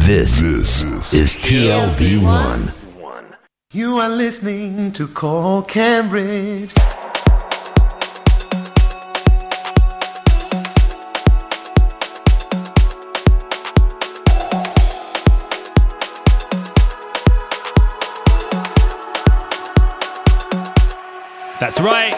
This is TLV1. You are listening to Call Cambridge. That's right.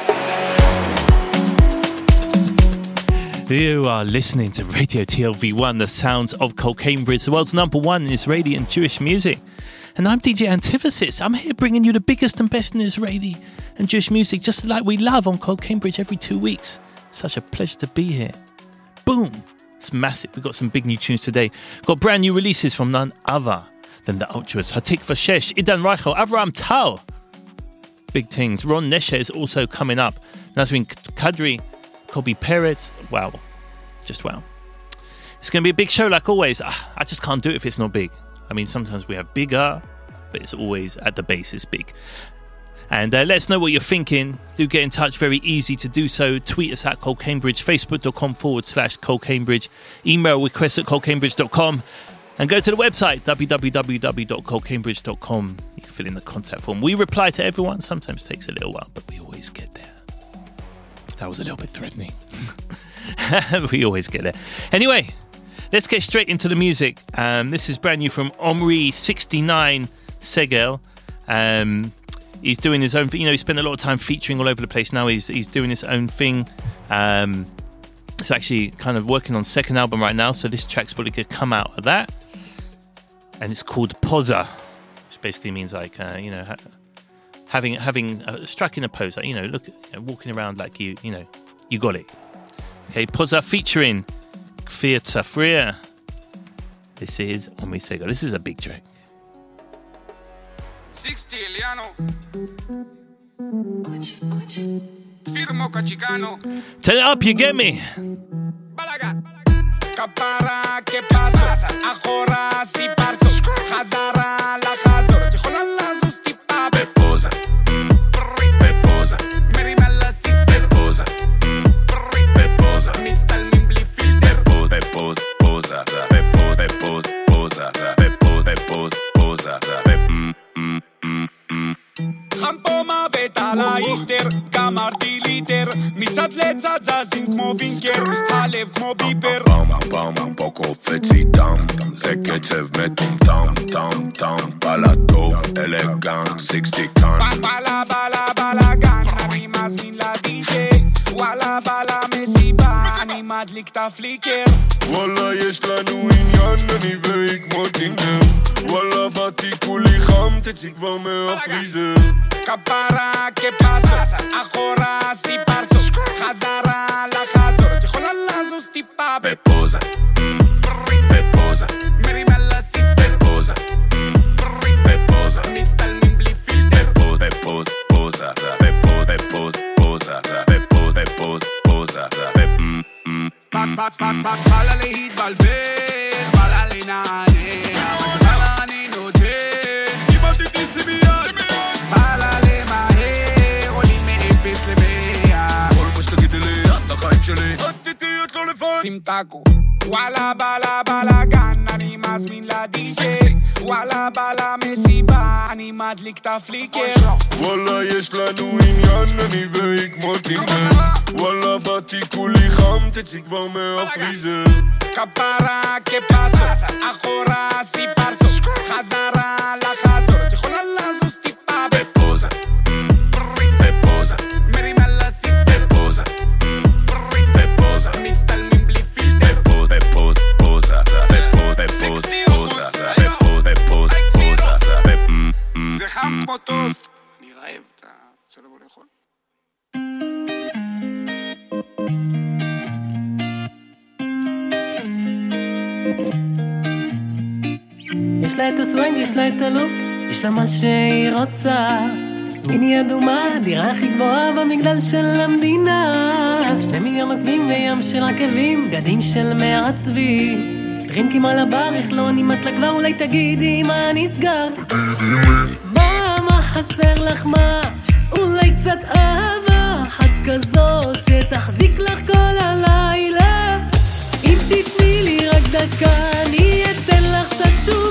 You are listening to Radio TLV1, the sounds of Col Cambridge, the world's #1 in Israeli and Jewish music. And I'm DJ Antithesis. I'm here bringing you the biggest and best in Israeli and Jewish music, just like we love on Col Cambridge every 2 weeks. Such a pleasure to be here. Boom. It's massive. We've got some big new tunes today. Got brand new releases from none other than the Ultras. Hatikva Shesh, Idan Reichel, Avram Tal. Big things. Ron Nesher is also coming up. Nazrin Kadri, Kobe Peretz. Wow. Just wow. It's going to be a big show like always. I just can't do it if it's not big. I mean, sometimes we have bigger, but it's always at the base is big. And let us know what you're thinking. Do get in touch. Very easy to do so. Tweet us at Col Cambridge. Facebook.com/Col Cambridge. Email requests at colcambridge.com. And go to the website, www.colcambridge.com. You can fill in the contact form. We reply to everyone. Sometimes it takes a little while, but we always get there. That was a little bit threatening. We always get there. Anyway, let's get straight into the music. This is brand new from Omri69 Segel. He's doing his own thing. You know, he spent a lot of time featuring all over the place. Now he's doing his own thing. He's actually kind of working on second album right now, so this track's probably going to come out of that. And it's called Poza, which basically means like, striking a pose, like, walking around like you got it. Okay, Poza featuring Kfir Tzafrir. This is Omri Segel. This is a big track. 60 Eliano. Firmo Cachicano. Turn it up, you get me. Balaga. Capara, que pasa? Ahora si parso. Hazara la hazor. Tijola la zustipa. Beposa. Beposa. Merimala sister. Beposa. Beposa. Mistal nimbli filter. Beposa. Posa. Beposa. Posa. חמפו מוות על האיסטר, גמרתי ליטר, מצד לצד זזים כמו וינקר, הלב כמו ביפר. פעם פה קופץ איתם, זה קצב מטומטם, טם, בלה טוב, אלגנט, 60 כאן. בלה גן, אני מזמין לדיג'יי, וואלה בלה מסיבה, אני מדליק את הפליקר. וואלה יש לנו עניין, אני והיא כמו טינדר, וואלה באתי כולי חם, תצאי כבר מהפריזר. כפרה כפסו, אחורה סיפרסו, חזרה לחזור, תיכולה לזוז טיפה בפוזה, בפוזה, מרימה לסיסטר, פוזה, בפוזה, מצטלמים בלי פילטר, בפוזה, פוזה, בלה להתבלבל, בלה לנענע, מה שבלה אני נותן, קיבלתי טיסיביה, בלה למהר, עולים מאפס למאה, כל מה שתגידי לי, את החיים שלי, את איתי, את לא לבד, שים טאקו, וואלה בלה גן, אני מזמין לדיג'יי, וואלה בלה מסיבה, אני מדליק את הפליקר. וואלה יש לנו עניין, אני והיא כמו טינדר, וואלה באתי כולי חם, תצאי כבר מהפריזר. כפרה כפסו, אחורה סיפרסו, חזרה לחזור, תיכולה לזוז טיפה בפוזה, בפוזה, מרימה לסיסטר, פוזה, בפוזה, מצטלמים בלי פילטר, בפוזה, זה חם כמו טוסט. אני רעב, אתה רוצה לבוא לאכול? יש לה את הסוונג, יש לה את הלוק, יש לה מה שהיא רוצה. מיני אדומה, דירה הכי גבוהה במגדל של המדינה. 2 מיליון עוקבים וים של עקבים, גדים של מעצבים. דרינקים על הבר, איך לא נמאס לה כבר, אולי תגידי מה נסגר. מה חסר לך מה? אולי קצת אהבה אחת כזאת שתחזיק לך כל הלילה. אם תתני לי רק דקה, אני אתן לך את התשובה.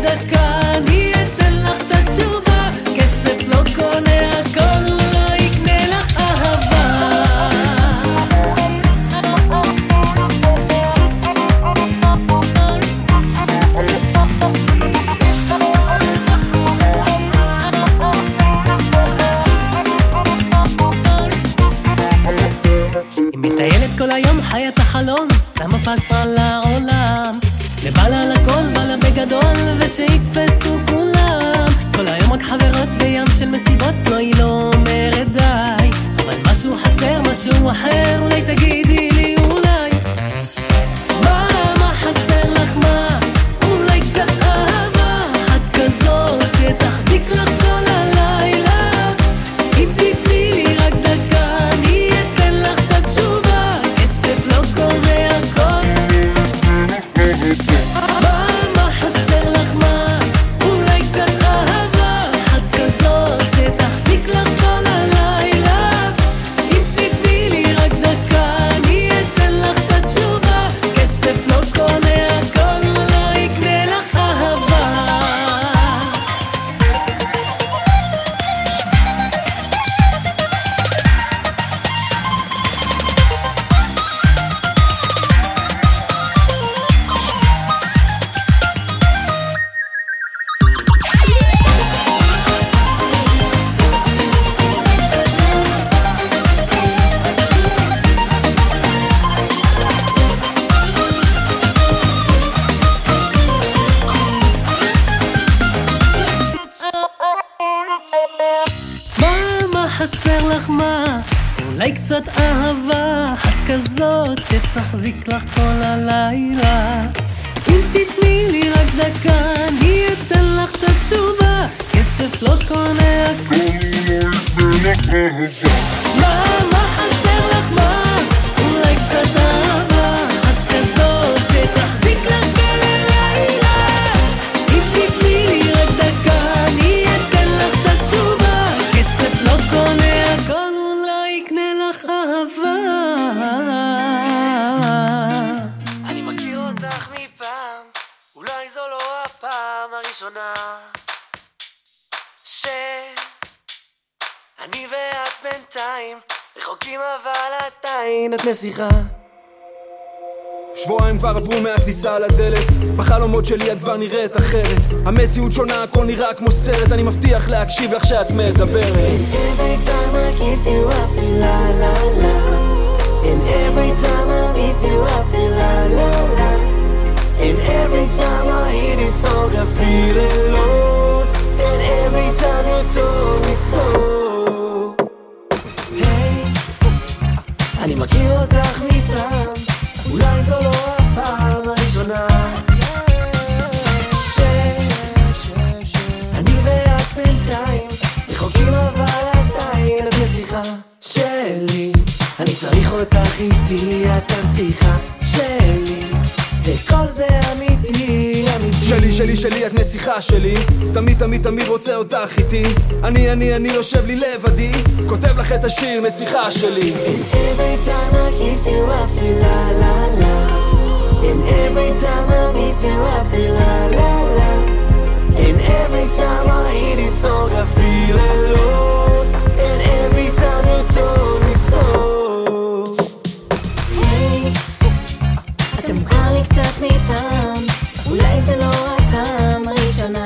דקה, אני אתן לך את התשובה. כסף לא קונה הכל, לא יקנה לך אהבה. היא מטיילת כל היום, חיה את החלום, שמה פס על העולם. לבעלה לכל, בעלה בגדול, ושיקפצו כולם. כל היום רק חברות בים של מסיבות, לא, היא לא אומרת די. אבל משהו חסר, משהו אחר, אולי תגידי לי אולי. מה חסר לך מה? אולי קצת אהבה אחת כזאת שתחזיק לך כל הלילה. אם תתני לי רק דקה, אני אתן לך את התשובה. כסף לא קונה הכל. מה חסר לך מה? אולי קצת אהבה אחת כזאת שתחזיק לך כל הלילה. אם תתני לי רק דקה, אני אתן לך את התשובה. כסף לא קונה הכל, לא יקנה לך אהבה. מה חסר לך מה? אולי קצת אהבה אחת כזאת שתחזיק לך כל הלילה. אם תתני לי רק דקה, אני אתן לך את התשובה. כסף לא קונה הכל. מה חסר לך מה? אולי קצת אהבה אחת כזאת שתחזיק לך כל הלילה. אם תתני לי רק דקה, אני אתן לך את התשובה. כסף לא קונה הכל, אולי יקנה לך אהבה. אני מכיר אותך מפעם, אולי זו לא הפעם הראשונה שאני ואת בינתיים רחוקים, אבל עדיין את נסיכה. שבועיים כבר עברו מהכניסה לדלת, בחלומות שלי את כבר נראית אחרת. המציאות שונה, הכל נראה כמו סרט. אני מבטיח להקשיב לך שאת מדברת. And every time I kiss you I feel la la la. And every time I miss you I feel la la la. And every time I hear this song I feel alone. And every time you told me so. Hey, אני מכיר אותך מפעם, אולי זו לא הפעם הראשונה שאני ואת בינתיים רחוקים, אבל עדיין את נסיכה שלי. אני צריך אותך איתי, את הנסיכה שלי, וכל זה אמיתי, אמיתי. שלי, את נסיכה שלי. תמיד רוצה אותך איתי. אני יושב לי לבדי, כותב לך את השיר נסיכה שלי. And every time I kiss you I feel la la la. And every time I miss you I feel la la la. And every time I hear this song I feel alone. And every time you told me so. Hey, אתם כבר לי קצת מפעם, אולי זה לא הפעם הראשונה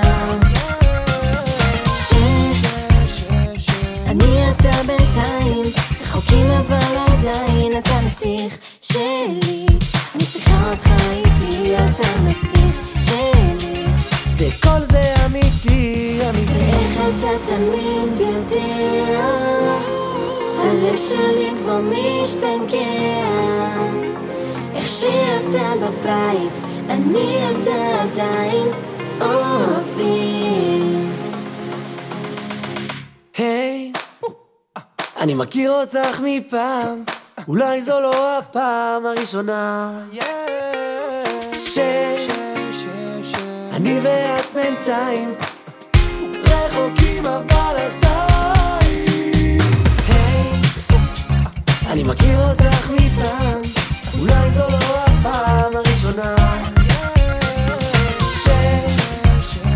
שאני אתה בינתיים רחוקים, אבל עדיין אתה נסיך שלי. אני צריכה אותך איתי, אתה נסיך שלי, וכל זה אמיתי, אמיתי. ואיך אתה תמיד יודע, הלב שלי כבר משתגע. איך שאתה בבית, אני אתה עדיין אוהבים. היי, אני מכיר אותך מפעם, אולי זו לא הפעם הראשונה שאני ואת בינתיים רחוקים, אבל עדיין. היי, אני מכיר אותך מפעם, אולי זו לא הפעם הראשונה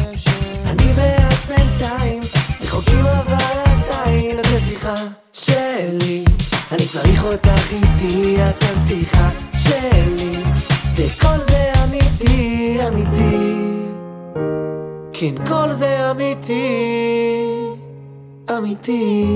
כן, כל זה אמיתי, אמיתי.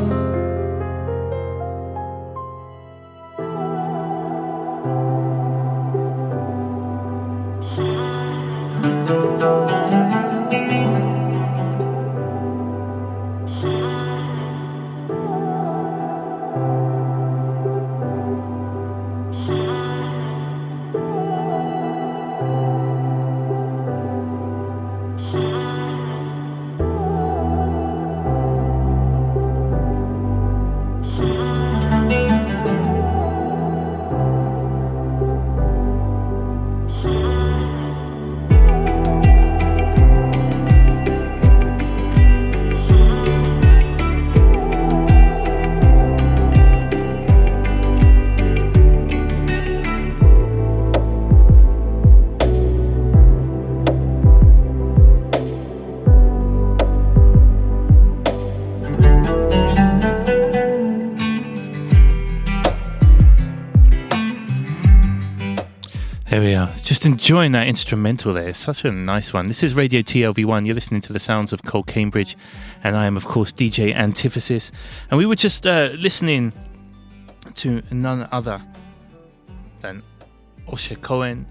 There we are. Just enjoying that instrumental there. It's such a nice one. This is Radio TLV1. You're listening to the sounds of Cole Cambridge. And I am, of course, DJ Antithesis. And we were just listening to none other than Osher Cohen.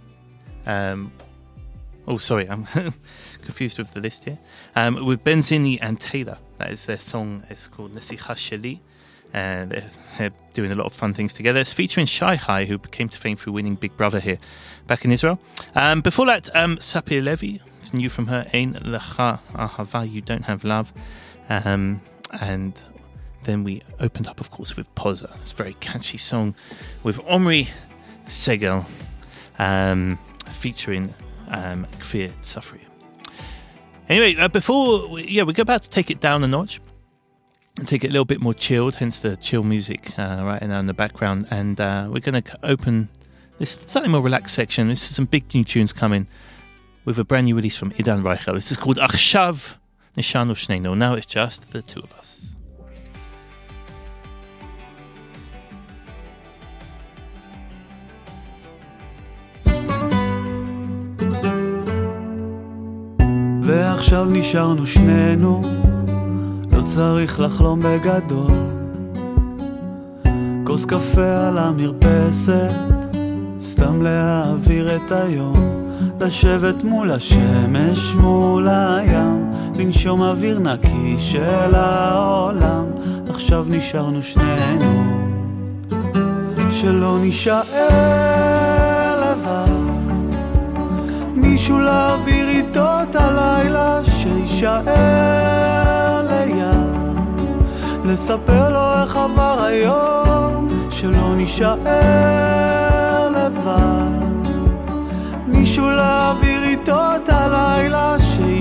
Sorry, I'm confused with the list here. With Benzini and Taylor. That is their song. It's called Nesicha Sheli. They're doing a lot of fun things together. It's featuring Shai Chai, who came to fame through winning Big Brother here back in Israel. Before that, Sapir Levi, it's new from her, Ein Lecha Ahava, You Don't Have Love. And then we opened up, of course, with Poza. It's a very catchy song with Omri Segel, featuring Kfir Tzafri. Anyway, we're about to take it down a notch and take it a little bit more chilled, hence the chill music right now in the background. And we're going to open this slightly more relaxed section. This is some big new tunes coming with a brand new release from Idan Reichel. This is called Achshav Nishanu Shneinu. Now it's just the two of us. ועכשיו נשארנו שנינו, לא צריך לחלום בגדול. כוס קפה על המרפסת, סתם להעביר את היום. לשבת מול השמש, מול הים, לנשום אוויר נקי של העולם. עכשיו נשארנו שנינו, שלא נשאר לבד. מישהו להעביר איתו את הלילה, שישאר ליד, לספר לו איך עבר היום, שלא נשאר לבד. מישהו להעביר איתו את הלילה,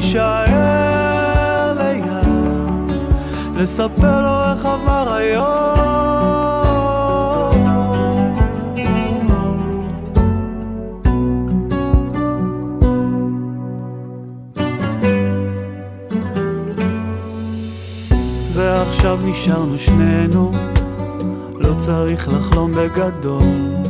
שישאר ליד, לספר לו איך עבר היום. ועכשיו נשארנו שנינו, לא צריך לחלום בגדול.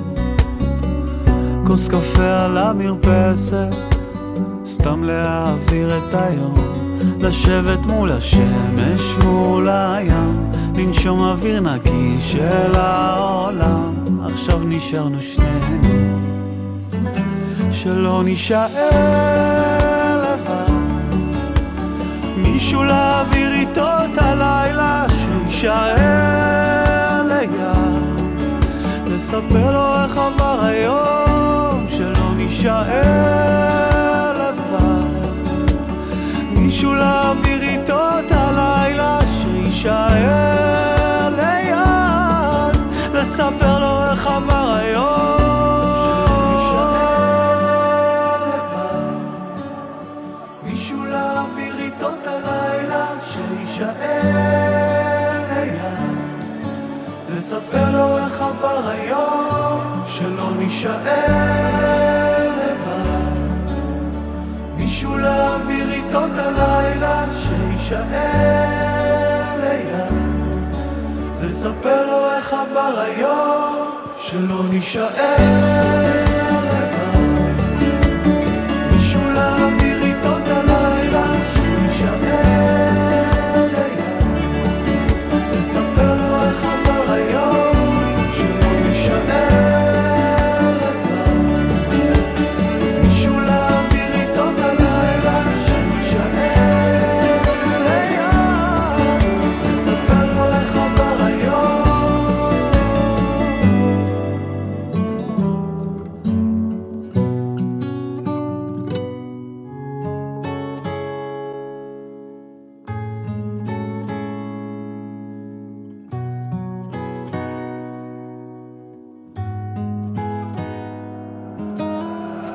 כוס קפה על המרפסת, סתם להעביר את היום. לשבת מול השמש, מול הים, לנשום אוויר נקי של העולם. עכשיו נשארנו שנינו, שלא נשאר לבד. מישהו להעביר איתו את הלילה, שישאר ליד, לספר לו איך עבר היום, שלא נשאר לבד. מישהו להעביר איתו את הלילה, שישאר ליד, לספר לו איך עבר היום, שלא נשאר לבד. מישהו להעביר איתו את הלילה, שישאר ליד, לספר לו איך עבר היום, שלא נשאר לבד. מישהו להעביר איתו את הלילה, שישאר ליד, לספר לו איך עבר היום, שלא נשאר לבד. מישהו להעביר איתו את הלילה,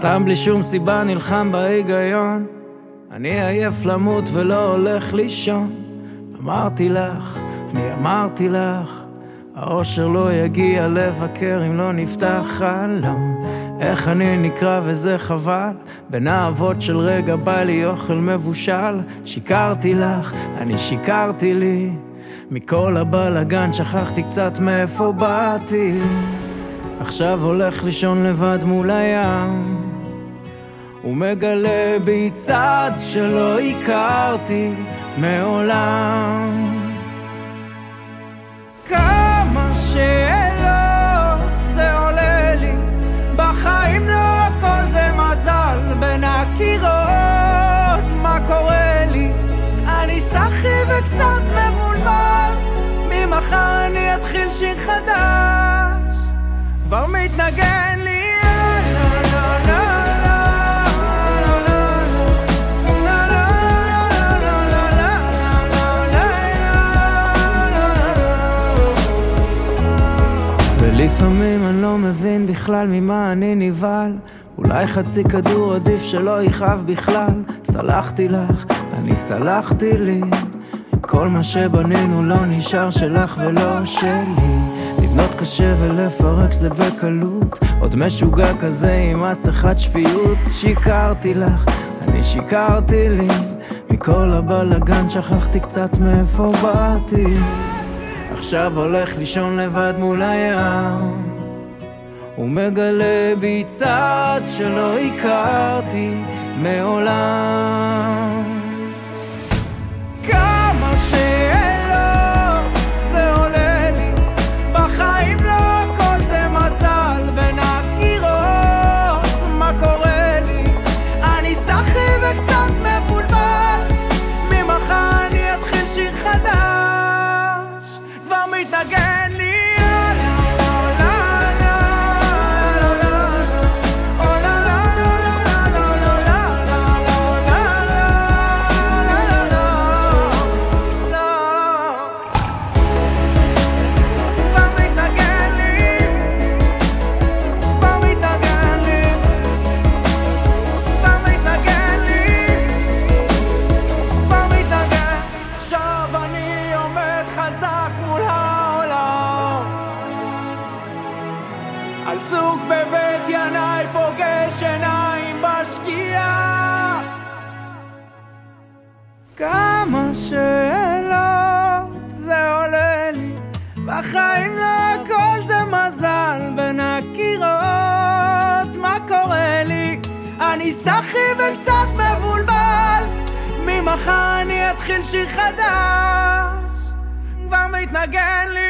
סתם בלי שום סיבה נלחם בהיגיון, אני עייף למות ולא הולך לישון. אמרתי לך, אמרתי לך, האושר לא יגיע לבקר אם לא נפתח חלום. איך אני נקרא וזה חבל, בין האבות של רגע בא לי אוכל מבושל. שיקרתי לך, אני שיקרתי לי, מכל הבלגן שכחתי קצת מאיפה באתי. עכשיו הולך לישון לבד מול הים, ומגלה בי צד שלא הכרתי מעולם. כמה שאלות זה עולה לי, בחיים לא הכל זה מזל, בין הקירות מה קורה לי, אני סחי וקצת מבולבל, ממחר אני אתחיל שיר חדש, כבר מתנגן לי. ולפעמים אני לא מבין בכלל ממה אני נבהל, אולי חצי כדור עדיף שלא יכאב בכלל. סלחתי לך, אני סלחתי לי, כל מה שבנינו לא נשאר שלך ולא שלי. לבנות קשה ולפרק זה בקלות, עוד משוגע כזה עם מסכת שפיות. שיקרתי לך, אני שיקרתי לי, מכל הבלגן שכחתי קצת מאיפה באתי. עכשיו הולך לישון לבד מול הים, ומגלה בי צד שלא הכרתי מעולם. כמה שאלות זה עולה לי, בחיים לא הכל זה מזל, בין הקירות מה קורה לי, אני סחי וקצת מבולבל, ממחר אני אתחיל שיר חדש, כבר מתנגן לי. כמה שאלות זה עולה לי, בחיים לא הכל זה מזל, בין הקירות מה קורה לי, אני סחי וקצת מבולבל, ממחר אני אתחיל שיר חדש, כבר מתנגן לי.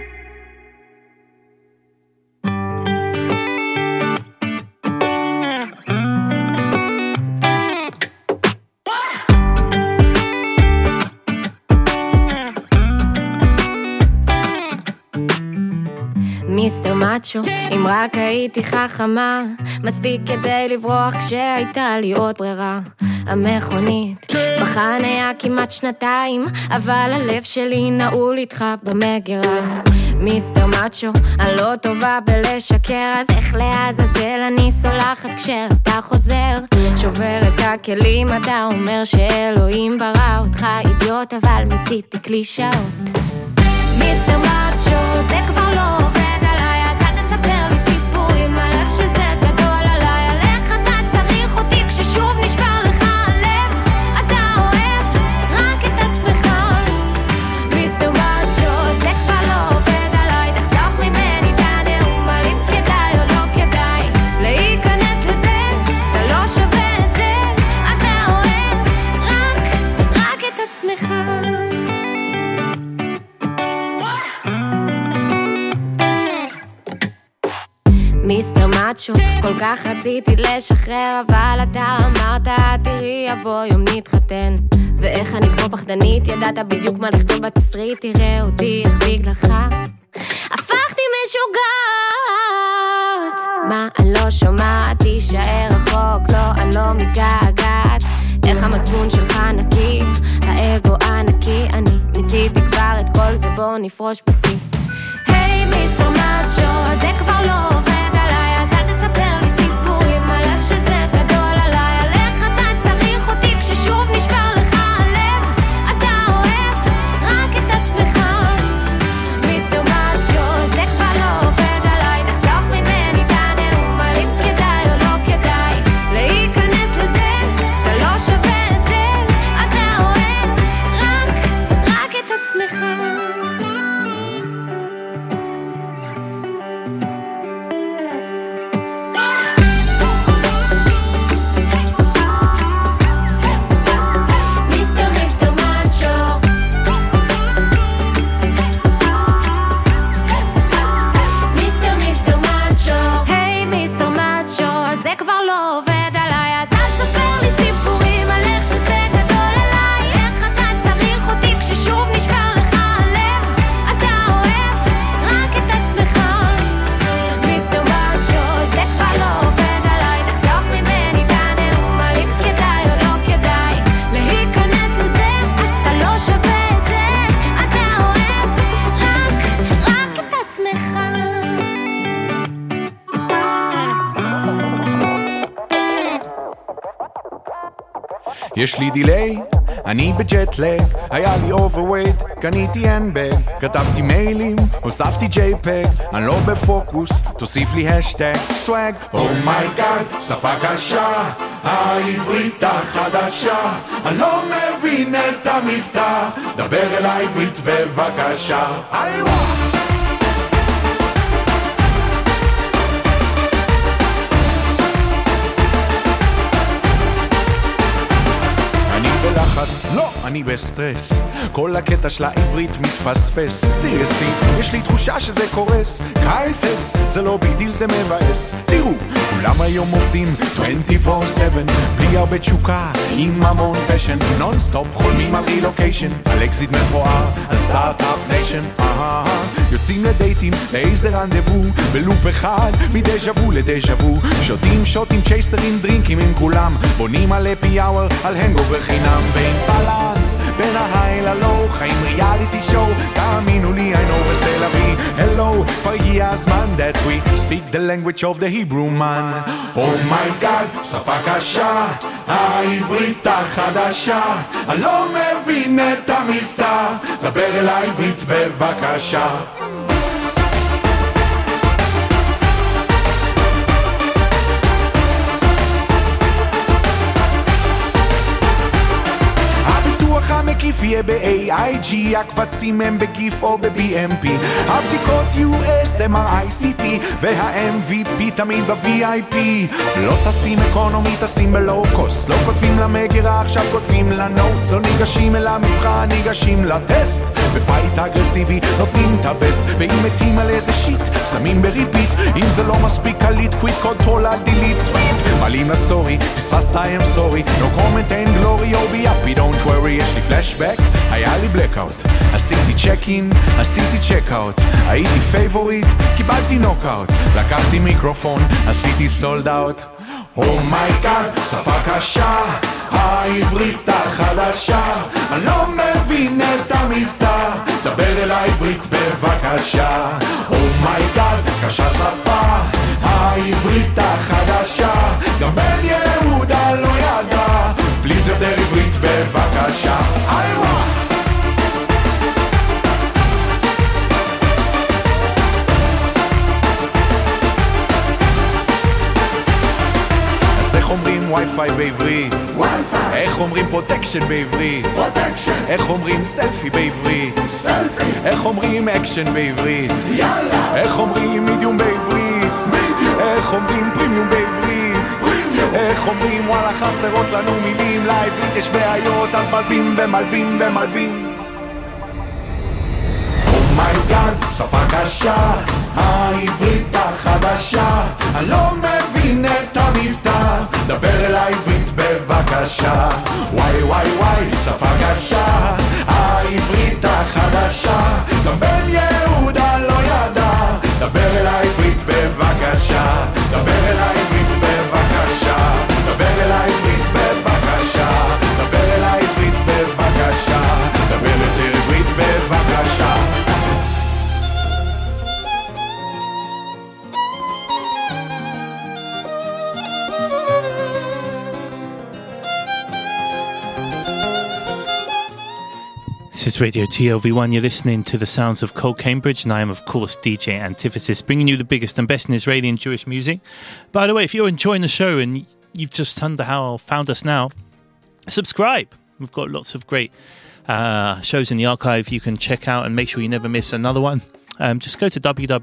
מיסטר מאצ'ו, אם רק הייתי חכמה מספיק כדי לברוח כשהייתה לי עוד ברירה. המכונית בחניה כמעט שנתיים, אבל הלב שלי נעול איתך במגירה. מיסטר מאצ'ו, אני לא טובה בלשקר, אז איך לעזאזל אני סולחת כשאתה חוזר, שובר את הכלים, אתה אומר שאלוהים ברא אותך אידיוט, אבל מציתי קלישאות. מיסטר מאצ'ו, זה כבר לא עובד עליי, אז אל תספר לי סיפורים על איך שזה גדול עליי, על איך אתה צריך אותי כששוב נשבר לך הלב, אתה אוהב רק את עצמך. מיסטר מאצ'ו, זה כבר לא עובד עליי, תחסוך ממני את הנאום על אם כדאי או לא כדאי להיכנס לזה, אתה לא שווה את זה, אתה אוהב רק את עצמך. מיסטר מאצ'ו, כל כך רציתי לשחרר, אבל אתה אמרת תראי יבוא יום נתחתן, ואיך אני כמו פחדנית, ידעת בדיוק מה לכתוב בתסריט, תראה אותי איך בגללך הפכתי משוגעת. מה אני לא שומעת, תישאר רחוק, לא אני לא מתגעגעת, איך המצפון שלך נקי, האגו ענקי, אני ניציתי כבר את כל זה, בוא נפרוש בשיא. היי מיסטר מאצ'ו, זה כבר לא עובד עליי, אז אל תספר לי סיפורים על איך שזה יש לי דיליי, אני בג'טלג, היה לי אוברווייט, קניתי הנבג, כתבתי מיילים, הוספתי JPEG, אני לא בפוקוס, תוסיף לי השטג סווג. אומייגאד, שפה קשה, העברית החדשה, אני לא מבין את המבטא, דבר אל העברית בבקשה. לחץ, לא, אני בסטרס, כל הקטע של העברית מתפספס. סיריוסלי, יש לי תחושה שזה קורס, קייסס, זה לא ביג דיל, זה מבאס. תראו, כולם היום עובדים 24/7, בלי הרבה תשוקה, עם המון פשן, נונסטופ חולמים על רילוקיישן, על אקזיט מפואר, על סטארט-אפ ניישן. יוצאים לדייטים, לאיזה רנדבו, בלופ אחד, מדז'בו לדז'בו, שותים שוטים, צ'ייסרים, דרינקים עם כולם, בונים על אפי אאואר, על הנגובר חינם, ועם בלנס, בין ההיי ללו, חיים ריאליטי שואו, תאמינו לי, I know וסלבי, hello, כבר הגיע הזמן that we speak the language of the Hebrew man. Oh my God, שפה קשה, העברית החדשה, אני לא מבין את המבטא, דבר אל העברית בבקשה. המקיף יהיה ב-AIG, הקבצים הם בגיף או ב-BMP, הבדיקות US, MRI, CT וה-MVP תמיד ב-VIP. לא טסים אקונומי, טסים בלואו-קוסט, לא כותבים למגירה, עכשיו כותבים לנוטס, לא ניגשים אל המבחן, ניגשים לטסט, בפייט אגרסיבי נותנים את הבסט, ואם מתים על איזה שיט, שמים בריפיט, אם זה לא מספיק קליט, קוויק קונטרול על דילית סוויט, מעלים לסטורי, פספסת I'm sorry, no comment and glory, oh be happy, don't worry, יש לי פלשבק, היה לי בלקאוט, עשיתי צ'ק אין, עשיתי צ'ק אאוט, הייתי פייבוריט, קיבלתי נוקאוט, לקחתי מיקרופון, עשיתי סולד אאוט. אומייגאד, שפה קשה, העברית החדשה, אני לא מבין את המבטא, דבר אל העברית בבקשה. אומייגאד, קשה שפה, העברית החדשה, גם בן יהודה לא ידע, פליז יותר עברית בבקשה. איווה! איך אומרים וי-פיי בעברית? איך אומרים פרוטקשן בעברית? איך אומרים סלפי בעברית? איך אומרים אקשן בעברית? איך אומרים מידיום בעברית? איך אומרים פרימיום בעברית? איך אומרים וואלה חסרות לנו מילים, לעברית יש בעיות אז מלווים ומלווים ומלווים. אומייגאד, שפה קשה, העברית החדשה, אני לא מבין את המבטא, דבר אל העברית בבקשה. וואי וואי וואי, שפה קשה, העברית החדשה, גם בן יהודה לא ידע, דבר אל העברית בבקשה, דבר אל העברית בבקשה, דבר אל העברית בבקשה, דבר אל העברית בבקשה, דבר יותר עברית בבקשה. This is Radio TLV1. You're listening to the sounds of Cole Cambridge, and I am, of course, DJ Antithesis, bringing you the biggest and best in Israeli and Jewish music. By the way, if you're enjoying the show and you've just found us now, subscribe. We've got lots of great shows in the archive you can check out and make sure you never miss another one. Just go to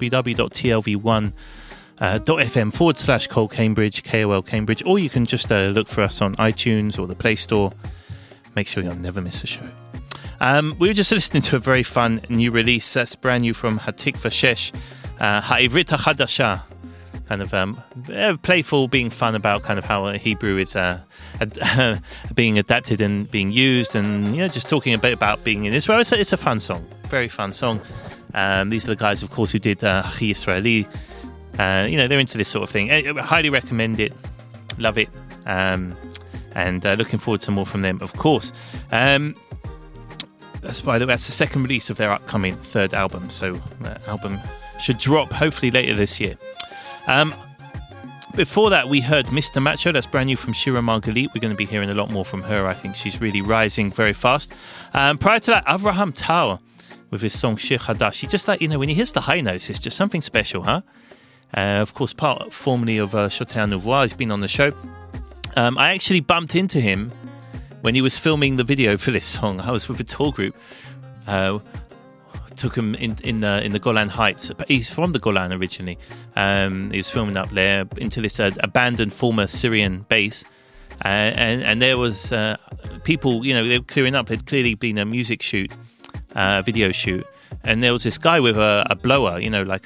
www.tlv1.fm/Cole Cambridge, KOL Cambridge, or you can just look for us on iTunes or the Play Store. Make sure you'll never miss a show. We were just listening to a very fun new release that's brand new from Hatikva Shesh, Ha'ivrit HaChadasha, kind of playful, being fun about kind of how Hebrew is being adapted and being used, and just talking a bit about being in Israel. It's a fun song, very fun song. These are the guys, of course, who did Hachi Yisraeli. They're into this sort of thing. I highly recommend it, love it, and looking forward to more from them, of course. By the way, that's the second release of their upcoming third album, so that album should drop hopefully later this year. Before that, we heard Mr. Macho. That's brand new from Shira Margalit. We're going to be hearing a lot more from her. I think she's really rising very fast. Prior to that, Avraham Tal with his song Shir Hadash. He's just like, when he hits the high notes, it's just something special, huh? Of course, formerly of Chotea Nouveau. He's been on the show. I actually bumped into him when he was filming the video for this song. I was with a tour group. Took him in the Golan Heights. But he's from the Golan originally. He was filming up there into this abandoned former Syrian base. And there was people, they were clearing up. There'd clearly been a music shoot, video shoot. And there was this guy with a blower, like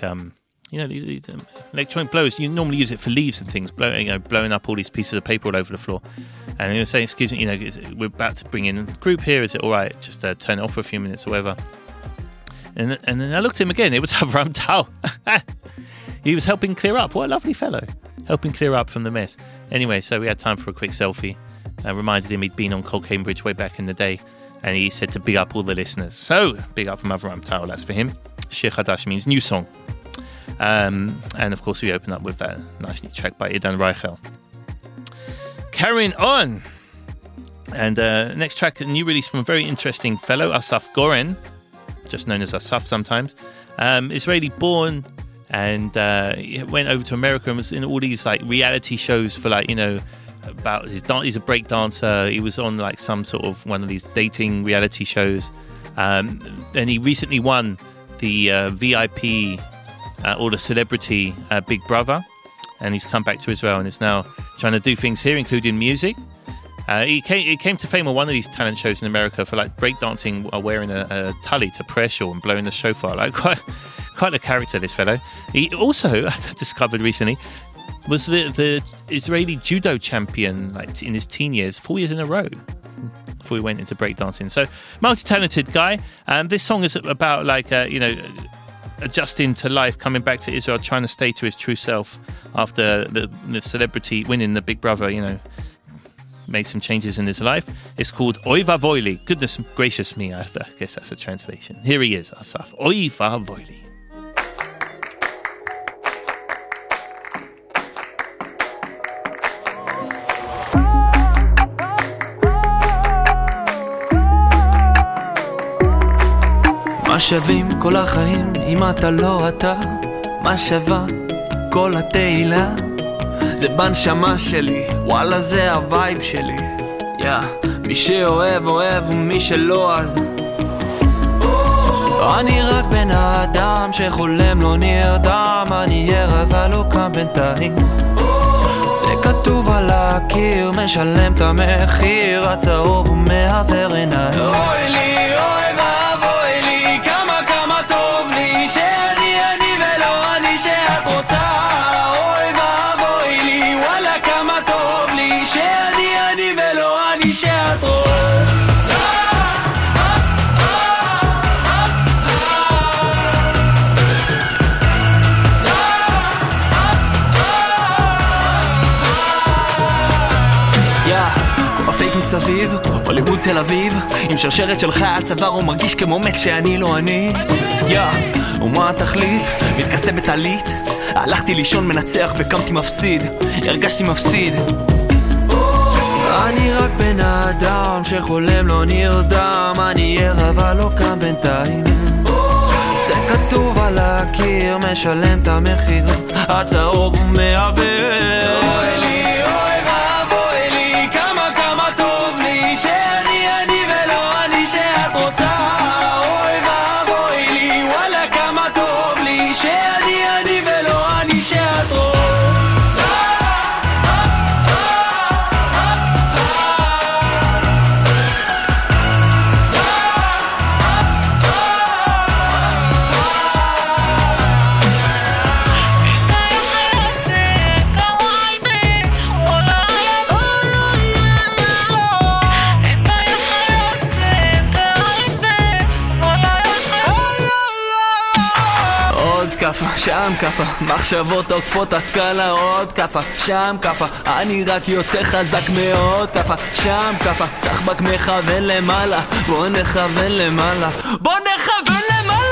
electronic blowers. You normally use it for leaves and things, blowing up all these pieces of paper all over the floor. And he was saying, excuse me, we're about to bring in a group here. Is it all right? Just turn it off for a few minutes or whatever. And then I looked at him again. It was Avram Tal. He was helping clear up. What a lovely fellow. Helping clear up from the mess. Anyway, so we had time for a quick selfie. I reminded him he'd been on Col Cambridge way back in the day. And he said to big up all the listeners. So, big up from Avram Tal. That's for him. Shir Hadash means new song. And of course, we open up with that nice new track by Idan Reichel. Carrying on. And next track, a new release from a very interesting fellow, Asaf Goren. Just known as Asaf sometimes, Israeli born, and he went over to America and was in all these reality shows for about his dance. He's a break dancer. He was on some sort of one of these dating reality shows. Then he recently won the VIP or the celebrity Big Brother, and he's come back to Israel and is now trying to do things here, including music. He came to fame on one of these talent shows in America for breakdancing while wearing a talit, a prayer shawl, and blowing the shofar. Quite a character, this fellow. He also, I discovered recently, was the Israeli judo champion in his teen years, 4 years in a row, before he went into breakdancing. So, multi-talented guy. This song is about adjusting to life, coming back to Israel, trying to stay to his true self after the celebrity winning the Big Brother, made some changes in his life. It's called Oy Vavoy Li. Goodness gracious me, I guess that's a translation. Here he is, Asaf. Oy Vavoy Li. מה שווים כל החיים אם אתה לא אתה? מה שווה כל התהילה? זה בנשמה שלי, וואלה זה הווייב שלי. מי שאוהב אוהב ומי שלא אז אני רק בן האדם שחולם לא נרדם. אני ערב ולא קם בינתיים. זה כתוב על הקיר, משלם את המחיר הצהוב ומעבר עיניים. אוי לי אוי ואבוי לי, כמה כמה טוב לי שאני ולא אני שאת רוצה. אוי ואבוי לי, וואלה כמה טוב לי שאני ולא אני שאת רוצה. מסביב, הוליווד תל אביב, עם שרשרת שלך הצוואר הוא מרגיש כמו מת שאני לא אני. ומה התכלית? מתכסה בטלית, הלכתי לישון מנצח וקמתי מפסיד, הרגשתי מפסיד. אני רק בן האדם שחולם לא נרדם, אני ערב ולא קם בינתיים. זה כתוב על הקיר, משלם את המחיר הצהוב ומעבר. אוי לי אוי ואבוי לי, כמה כמה טוב לי שאני ולא אני שאת רוצה. אוי ואבוי לי, וואלה כמה טוב לי שאני ולא אני שאת רוצה. שם כפה, מחשבות עוקפות הסקאלה עוד כפה, שם כפה, אני רק יוצא חזק מאוד כפה, שם כפה, צחבק מכוון למעלה, בוא נכוון למעלה, בוא נכוון למעלה.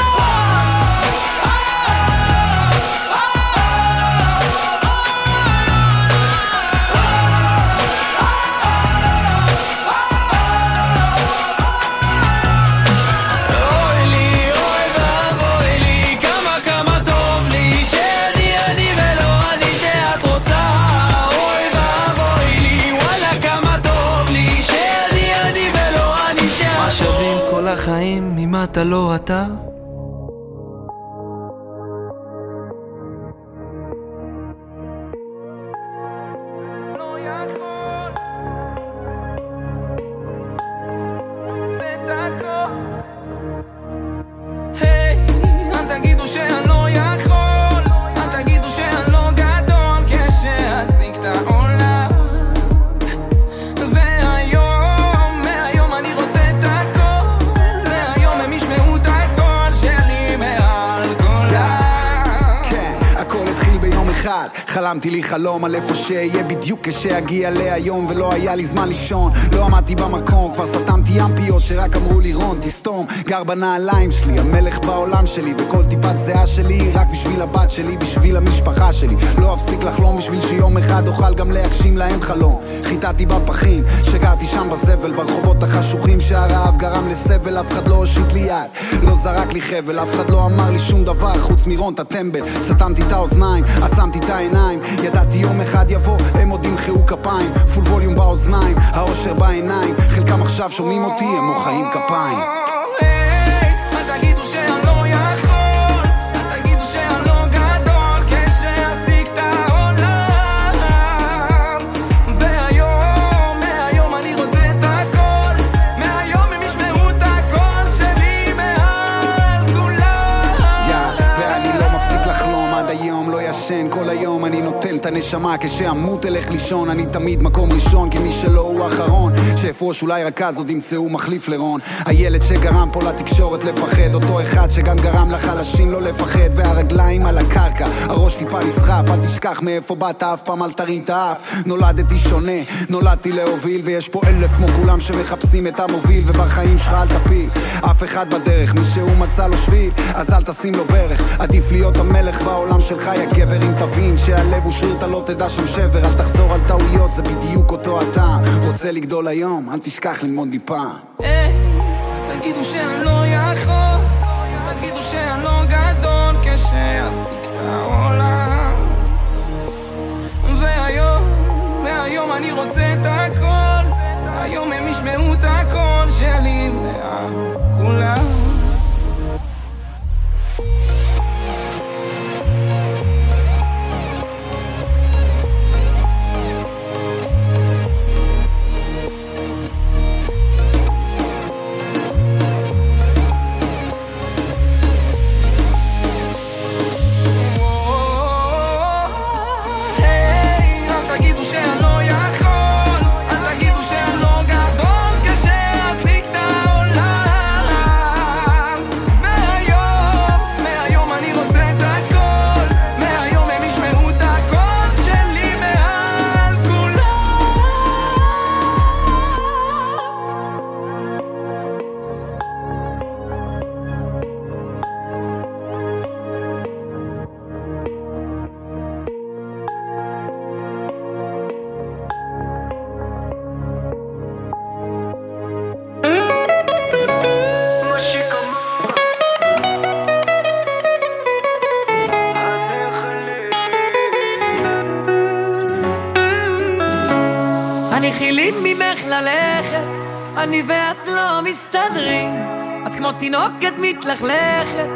החיים אם אתה לא אתה? חלמתי לי חלום על איפה שיהיה בדיוק כשהגיע להיום ולא היה לי זמן לישון, לא עמדתי במקום, כבר סתמתי ים פיות שרק אמרו לי רון תסתום, גר בנעליים שלי, המלך בעולם שלי וכל טיפת זהה שלי רק בשביל הבת שלי, בשביל המשפחה שלי, לא אפסיק לחלום בשביל שיום אחד אוכל גם להגשים להם חלום, חיטאתי בפחים, שגרתי שם בזבל ברחובות החשוכים שהרעב גרם לסבל, אף אחד לא הושיט לי יד, לא זרק לי חבל, אף אחד לא אמר לי שום דבר חוץ מרון תטמבל, סתמתי את האוזניים, עצמתי את העיניים, ידעתי יום אחד יבוא, הם עוד ימחאו כפיים, פול ווליום באוזניים, האושר בעיניים, חלקם עכשיו שומעים אותי, הם מוחאים כפיים. אל תגידו שאני לא יכול, אל תגידו שאני לא גדול, כשאשיג את העולם, מהיום אני רוצה את הכל, מהיום הם ישמעו את הקול שלי מעל כולם. ואני לא מפסיק לחלום עד היום, לא ישן כל היום, אני נותן את הנשמה כשאמות אלך לישון, אני תמיד מקום ראשון כי מי שלא הוא אחרון, שאפרוש אולי רק אז עוד ימצאו מחליף לרון, הילד שגרם פה לתקשורת לפחד, אותו אחד שגם גרם לחלשים לא לפחד, והרגליים על הקרקע, הראש טיפה נסחף, אל תשכח מאיפה באת, אף פעם אל תרים את האף, נולדתי שונה, נולדתי להוביל, ויש פה 1000 כמו כולם שמחפשים את המוביל, ובחיים שלך אל תפיל, אף אחד בדרך, מי שהוא מצא לו שביל, אז אל תשים לו ברך, עדיף להיות המלך בעולם שלך יא גבר, אם תבין שהלב הוא שריר אתה לא תדע שם שבר, אל תחזור על טעויות, זה בדיוק אותו אתה, רוצה לגדול היום, אל תשכח ללמוד מפעם. תגידו שאני לא יכול, תגידו שאני לא גדול, כשאשיג את העולם, והיום אני רוצה את הכל, היום הם ישמעו את הקול שלי מעל כולם. אני ואת לא מסתדרים, את כמו תינוקת מתלכלכת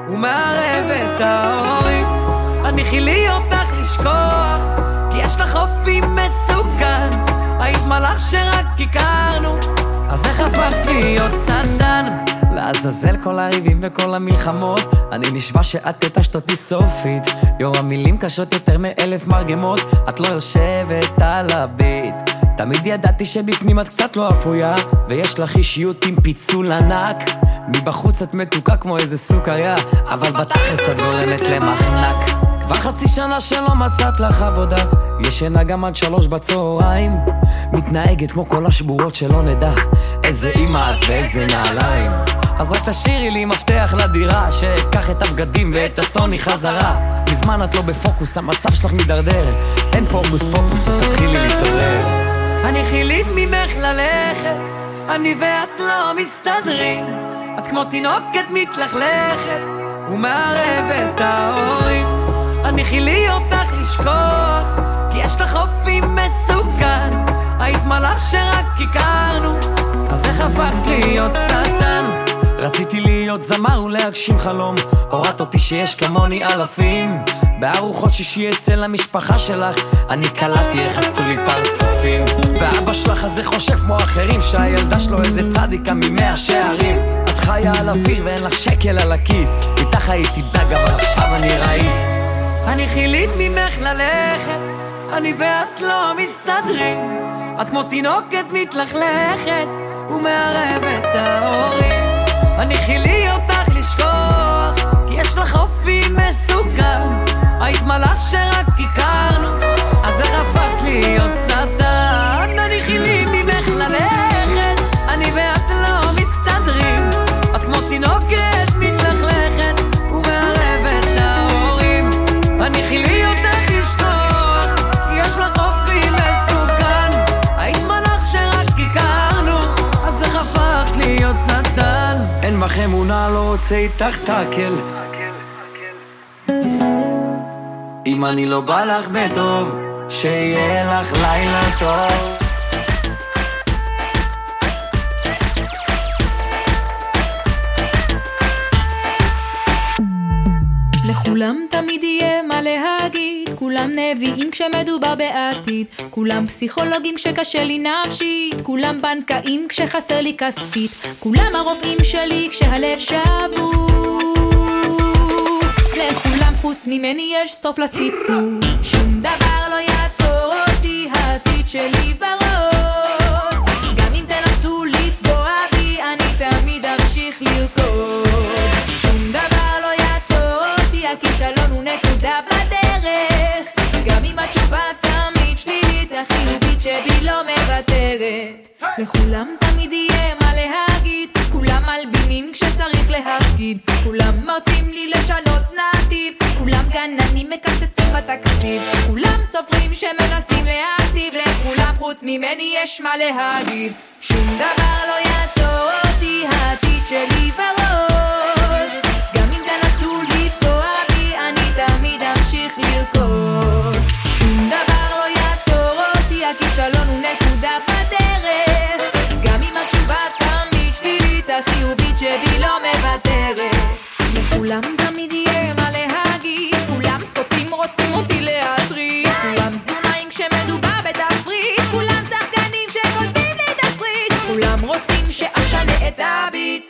ומערבת ההורים, אני חילי אותך לשכוח כי יש לך אופי מסוכן, היית מלאך שרק הכרנו, אז איך הפכת להיות שטן? לעזאזל כל הריבים וכל המלחמות, אני נשבע שאת תטשת אותי סופית, יור המילים קשות יותר מ1000 מרגמות, את לא יושבת על הביט, תמיד ידעתי שבפנים את קצת לא אפויה, ויש לך אישיות עם פיצול ענק, מבחוץ את מתוקה כמו איזה סוכריה, אבל בתכלס את גורמת למחנק, כבר חצי שנה שלא מצאת לך עבודה, ישנה גם עד 3 בצהריים, מתנהגת כמו כל השבורות שלא נדע איזה אמא את ואיזה נעליים, אז רק תשאירי לי מפתח לדירה, שיקח את הבגדים ואת הסוני חזרה, מזמן את לא בפוקוס, המצב שלך מדרדר, אין פה הוקוס פוקוס, אז תתחילי להתעורר. אני חילית ממך ללכת, אני ואת לא מסתדרים, את כמו תינוקת מתלכלכת ומערבת ההורים, אני חילי אותך לשכוח כי יש לך אופי מסוכן, היית מלאך שרק הכרנו, אז איך הפכת להיות שטן? רציתי להיות זמר ולהגשים חלום, הורדת אותי שיש כמוני אלפים. בארוחות שישי אצל המשפחה שלך אני קלטתי איך עשו לי פרצופים. ואבא שלך הזה חושב כמו אחרים שהילדה שלו איזה צדיקה ממאה שערים. את חיה על אוויר ואין לך שקל על הכיס, איתך הייתי דג אבל עכשיו אני ראיס. אני חילית ממך ללכת, אני ואת לא מסתדרים. את כמו תינוקת מתלכלכת ומערבת ההורים. אני חילי אותך לשכוח כי יש לך אופי מסוכן. היית מלאך שרק הכרנו, אז איך הפכת להיות שטן? אני חילי ממך ללכת, אני ואת לא מסתדרים. את כמו תינוקת מתלכלכת ומערבת ההורים. אני חילי אותך לשכוח כי יש לך אופי מסוכן. היית מלאך שרק הכרנו, אז איך הפכת להיות שטן? אין בך אמונה, לא רוצה איתך תקל. אם אני לא בא לך בטוב, שיהיה לך לילה טוב. לכולם תמיד יהיה מה להגיד, כולם נביאים כשמדובר בעתיד, כולם פסיכולוגים שקשה לי נפשית, כולם בנקאים כשחסר לי כספית, כולם הרופאים שלי כשהלב שבור. לכולם חוץ ממני יש סוף לסיפור, שום דבר לא יעצור אותי, העתיד שלי ורוד. גם אם תנסו לפגוע בי אני תמיד אמשיך לרקוד. שום דבר לא יעצור אותי, הכישלון הוא נקודה בדרך. גם אם התשובה תמיד שלילית, החיובית שבי לא מוותרת. לכולם תמיד יהיה מה להגיד, כולם מלבינים כשצריך להפקיד, כולם מרצים לי לשנות נתיב, כולם גננים מקצצים בתקציב, כולם סופרים שמנסים להכתיב. לכולם חוץ ממני יש מה להגיד, שום דבר לא יעצור אותי, העתיד שלי ורוד. גם אם תנסו לפגוע בי אני תמיד אמשיך לרקוד. שום דבר לא יעצור אותי, הכישלון הוא נקודה בדרך. גם אם התשובה תמיד שלילית, החיובית שבי לא מוותרת. לכולם תמיד יהיה מה להגיד, כולם סוטים רוצים אותי להטריד, כולם תזונאים כשמדובר בתפריט, כולם שחקנים שכותבים לי תסריט, כולם רוצים שאשנה את הביט.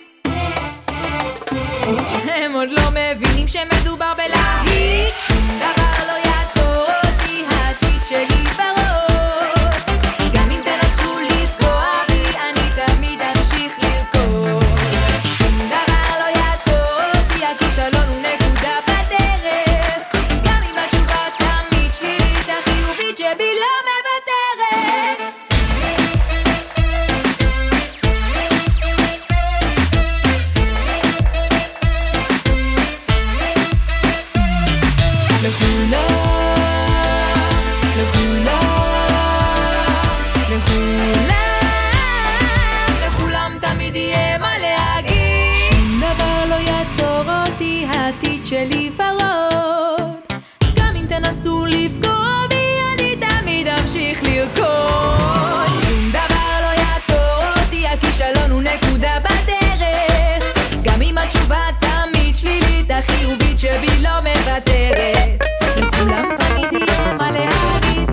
הם עוד לא מבינים שמדובר בלהיט. שום דבר לא יעצור אותי, העתיד שלי ורוד. גם אם תנסו לפגוע בי אני תמיד אמשיך לרקוד. שום דבר לא יעצור אותי, הכישלון הוא נקודה בדרך. גם אם התשובה תמיד שלילית, החיובית שבי לא מוותרת. לכולם תמיד יהיה מה להגיד, שום דבר לא יעצור אותי, העתיד שלי ורוד. גם אם תנסו לפגוע בי אני תמיד אמשיך לרקוד. שום דבר לא יעצור אותי, הכישלון הוא נקודה בדרך. גם אם התשובה תמיד שלילית, החיובית שבי לא מוותרת. לכולם תמיד יהיה מה להגיד.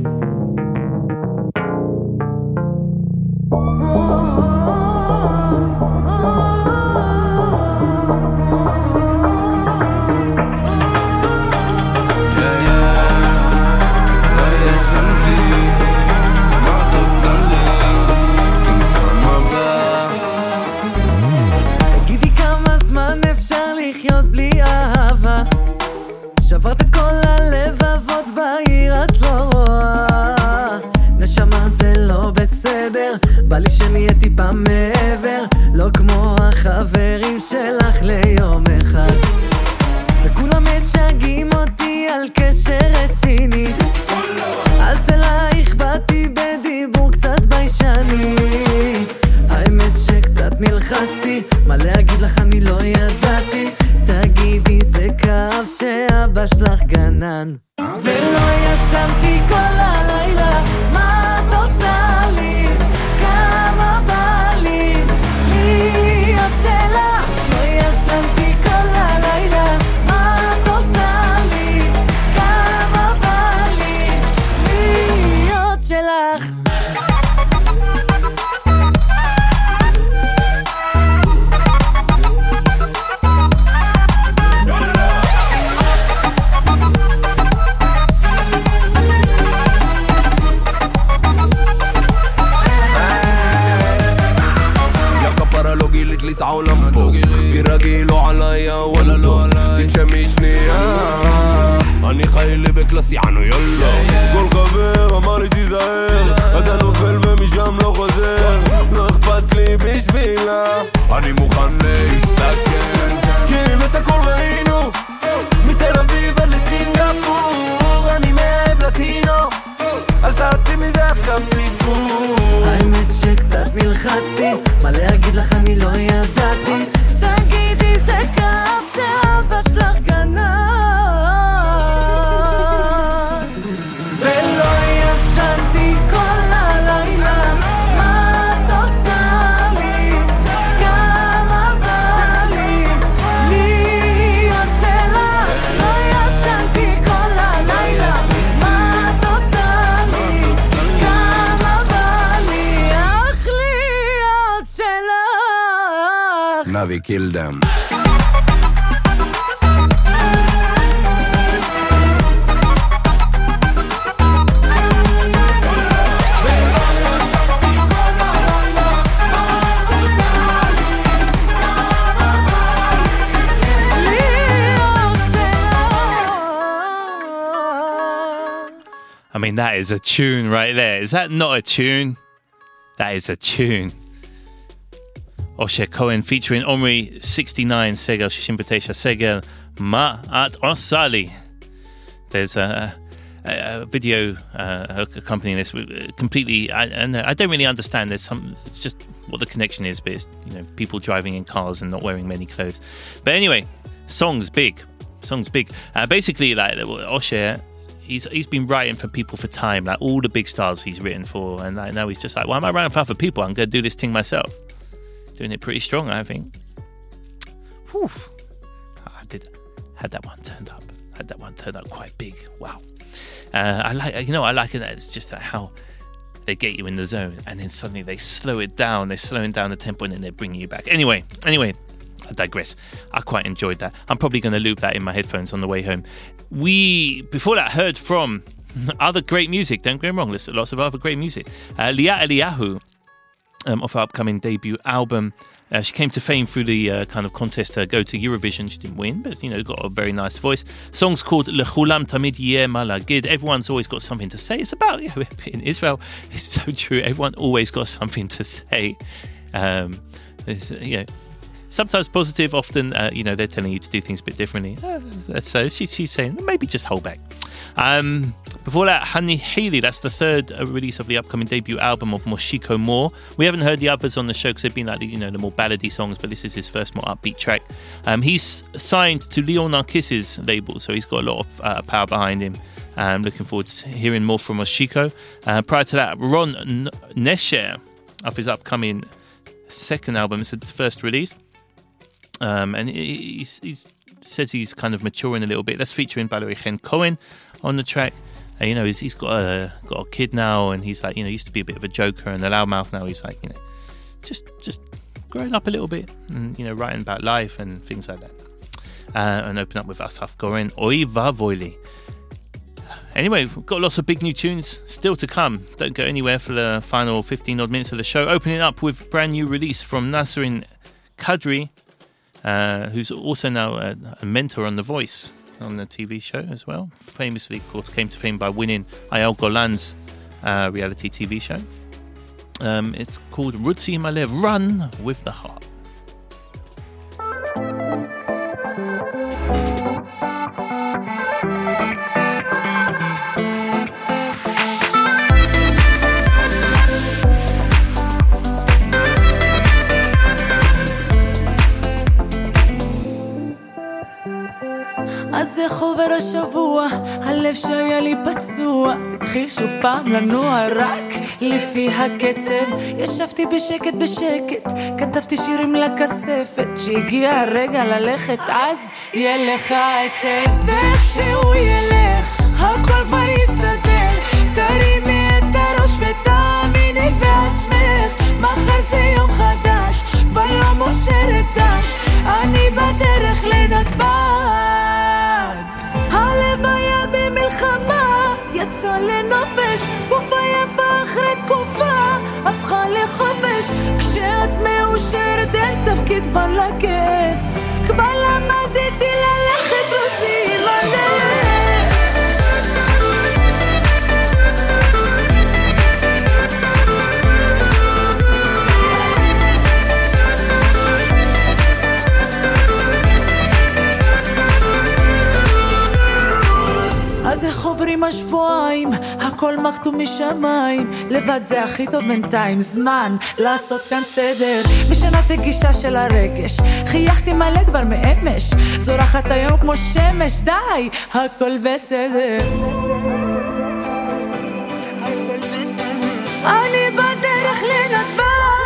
תגידי כמה זמן אפשר לחיות בלי אהבה, שברת את כל הלבבות בעיר את לא רואה. נשמה זה לא בסדר, בא לי שנהיה טיפה מעבר, לא כמו החברים שלך ליום אחד. וכולם משגעים אותי על קשר רציני, אז אלייך באתי בדיבור קצת ביישני. האמת שקצת נלחצתי, מה להגיד לך אני לא ידעתי. תגידי זה כאב שאבא שלך גנן, ולא ישנתי כל הלילה. מה את עושה לי? כמה בא לי להיות שלך. העולם פה תירגעי לא עליי וואלו תנשמי שנייה אני חי לי בקלאס יענו יאללה כל חבר אמר לי תיזהר אתה נופל ומשם לא חוזר לא אכפת לי בשבילה אני מוכן להסתכל כן את הכל ראינו מתל אביב עד לסינגפור אני מאהב לטינו אל תעשי מזה עכשיו סיפור האמת שקצת נלחצתי מה להגיד לך אני לא ידעתי תגידי זה כאב שאבא שלך גנב ולא ישנתי כל הלילה מה את עושה לי כמה בא לי להיות שלך לא ישנתי כל הלילה מה את עושה לי כמה בא לי אך להיות שלך Navi kill them I mean, that is a tune right there. Is that not a tune? That is a tune. Osher Cohen featuring Omri 69 Segel Shishimbatesha Segel Ma'at Osali. There's a video accompanying this completely. I don't really understand. There's some. It's just what the connection is, but it's, you know, people driving in cars and not wearing many clothes. But anyway, song's big. Basically, like Osher. He's been writing for people for time, like all the big stars he's written for, and like now he's just like, why am I writing for other people? I'm going to do this thing myself. Doing it pretty strong, I think. Whew. Had that one turned up quite big. Wow. I like it. It's just like how they get you in the zone, and then suddenly they slow it down. They're slowing down the tempo, and then they're bringing you back. Anyway. I digress. I quite enjoyed that. I'm probably going to loop that in my headphones on the way home. We, before that, heard from other great music. Don't get me wrong, there's lots of other great music. Liat Eliyahu, off her upcoming debut album. She came to fame through the kind of contest to go to Eurovision. She didn't win, but, you know, got a very nice voice. Song's called Lechulam Tamid Yeh Malagid. Everyone's always got something to say. It's about, you know, in Israel, it's so true. Everyone always got something to say. You know, sometimes positive, often, you know, they're telling you to do things a bit differently. So she's saying, maybe just hold back. Before that, Hani Haley, that's the third release of the upcoming debut album of Moshiko Moore. We haven't heard the others on the show because they've been like, you know, the more ballady songs, but this is his first more upbeat track. He's signed to Leon Narcissus label, so he's got a lot of power behind him. Looking forward to hearing more from Moshiko. Prior to that, Ron Nesher, of his upcoming second album, it's the first release. And he says he's kind of maturing a little bit. That's featuring Valerie Chen Cohen on the track. You know, he's got a kid now, and he's like, you know, used to be a bit of a joker and a loudmouth. Now he's like, you know, just growing up a little bit, and, you know, writing about life and things like that. And open up with Asaf Goren, Oi Vavoili. Anyway, we've got lots of big new tunes still to come. Don't go anywhere for the final 15 odd minutes of the show. Opening up with a brand new release from Nasrin Kadri, who's also now a mentor on The Voice on the TV show as well. Famously, of course, came to fame by winning Ayal Golan's reality TV show. It's called Rutzi Malev, Run with the Heart. אז זה חובר השבוע, הלב שהיה לי פצוע התחיל שוב פעם לנוע רק לפי הקצב. ישבתי בשקט, כתבתי שירים לכספת, שהגיע הרגע ללכת אז יהיה לך עצב. ואיכשהו ילך, הכל כבר יסתדר, תרימי את הראש ותאמיני בעצמך, מחר זה יום חדש, כבר לא מוסרת דש, אני בדרך לנתב"ג. הלב היה במלחמה, יצא לנופש, תקופה יפה אחרי תקופה, הפכה לחופש. כשאת מאושרת אין תפקיד תפקיד בלכת, כבר למדתי ללכת רוצים עליהם. אז איך עוברים השבועיים, הכל מחתום משמיים, לבד זה הכי טוב בינתיים, זמן לעשות כאן סדר, משנת הגישה של הרגש, חייכתי מלא כבר מאמש, זורחת היום כמו שמש, די, הכל בסדר. אני בדרך לנתב"ג,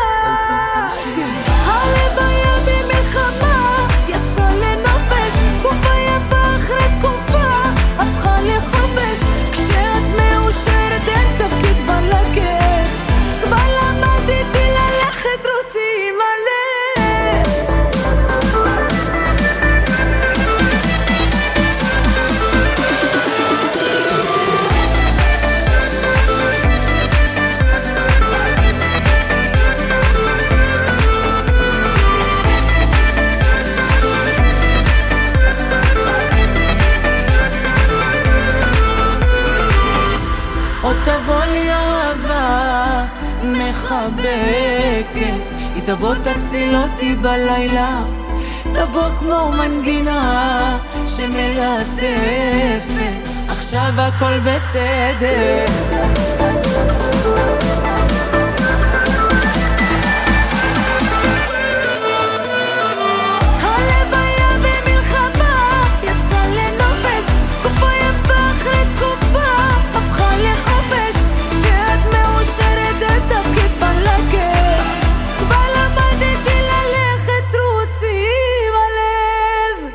הלב היה במלחמה, יצא לנופש, תקופה יפה אחרי תקופה הפכה לחופש, כשאת מאושרת אין תפקיד בלכת, כבר למדתי ללכת רוצים עליהם. עוד תבוא לי אהבה מחבקת, היא תבוא תציל אותי בלילה, תבוא כמו מנגינה שמלטפת, עכשיו הכל בסדר. הלב היה במלחמה, יצא לנופש, תקופה יפה אחרי תקופה הפכה לחופש, שאת מאושרת את תפקיד בלכת, כבר למדתי ללכת רוצים הלב.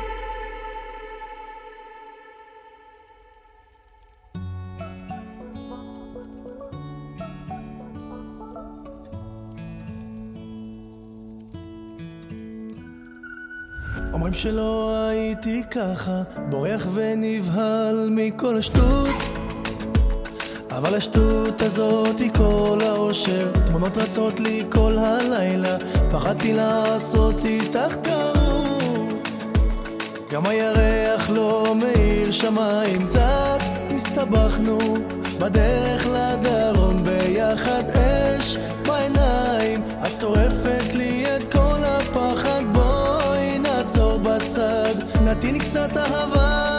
אומרים שלא הייתי ככה, בורח ונבהל מכל השטות, אבל השטות הזאת היא כל האושר, תמונות רצות לי כל הלילה, פחדתי לעשות איתך טעות, גם הירח לא מאיר שמיים, קצת הסתבכנו בדרך לדרום, ביחד אש בעיניים, את שורפת לי את כל הפחד, בואי נעצור בצד, נתיני קצת אהבה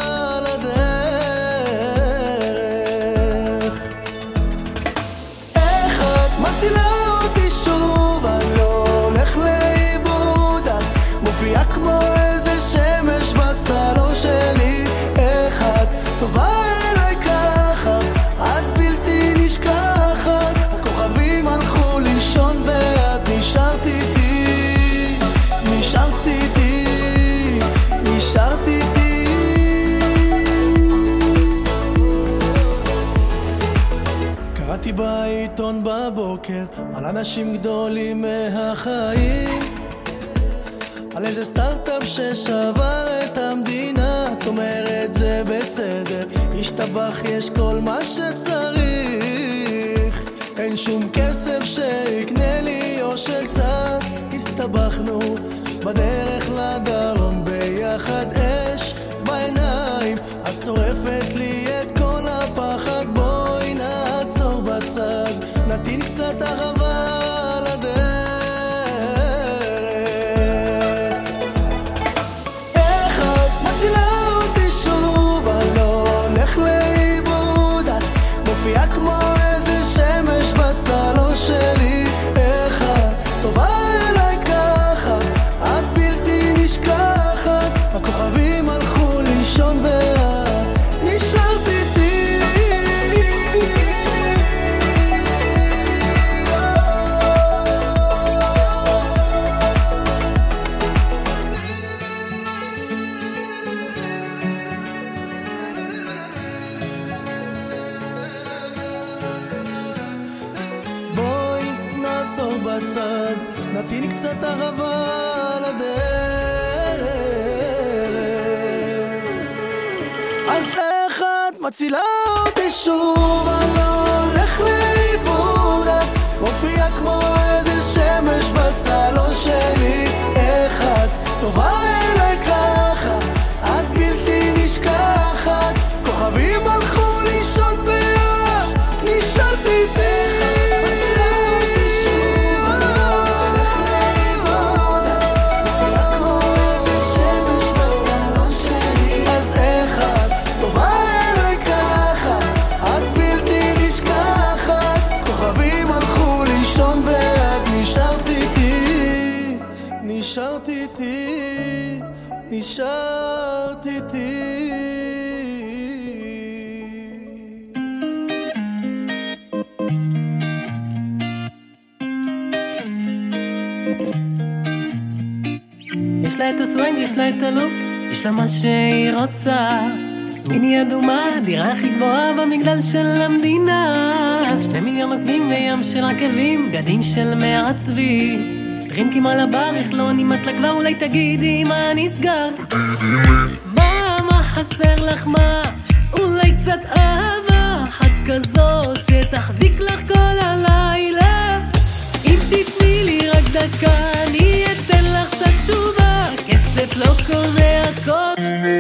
לדרך. איך את מצילה אותי שוב, אני לא הולך לאיבוד, את מופיעה כמו איזה שמש בסלון שלי, איך את טובה אליי ככה, את בלתי נשכחת, הכוכבים הלכו לישון ואת נשארת איתי, נשארת איתי, נשארת איתי. קראתי בעיתון בבוקר על אנשים גדולים מהחיים, על איזה סטארט-אפ ששבר את המדינה, את אומרת זה בסדר, השתבח יש כל מה שצריך, אין שום כסף שיקנה לי אושר, קצת הסתבכנו בדרך לדרום, ביחד אש בעיניים, את שורפת לי את כל הפחד, בואי נעצור בצד, נתין קצת אהבה לדרך. איך את מצילה אותי שוב, אני לא הולך לאיבוד, את מופיעה כמו איזה שמש בסלון שלי, איך את טובה אליי ככה, את בלתי נשכחת, הכוכבים הלכו לישון ואת נשארת איתי. בואי נעצור בצד, נתיני קצת אהבה לדרך. אז איך את מצילה אותי שוב, אני לא הולך לאיבוד, את מופיעה כמו איזה שמש בסלון שלי, נשארת איתי, נשארת איתי. יש לה את הסוונג, יש לה את הלוק, יש לה מה שהיא רוצה. מיני אדומה, דירה הכי גבוהה במגדל של המדינה. 2 מיליון עוקבים וים של עקבים, בגדים של מעצבים. דרינקים על הבר, איך לא נמאס לה כבר, אולי תגידי מה נסגר. מה חסר לך מה? אולי קצת אהבה אחת כזאת שתחזיק לך כל הלילה. אם תתני לי רק דקה אני אתן לך את התשובה. הכסף לא קונה הכל.